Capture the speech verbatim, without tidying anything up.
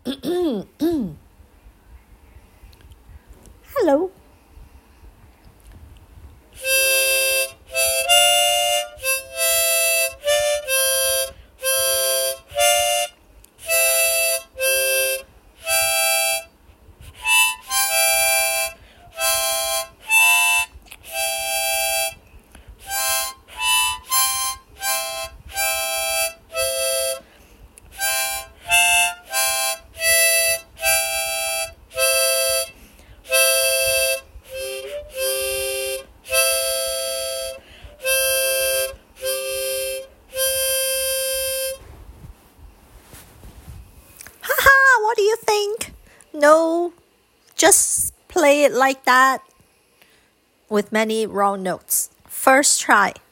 Hello. Haha, what do you think? No, just play it like that with many wrong notes. First try.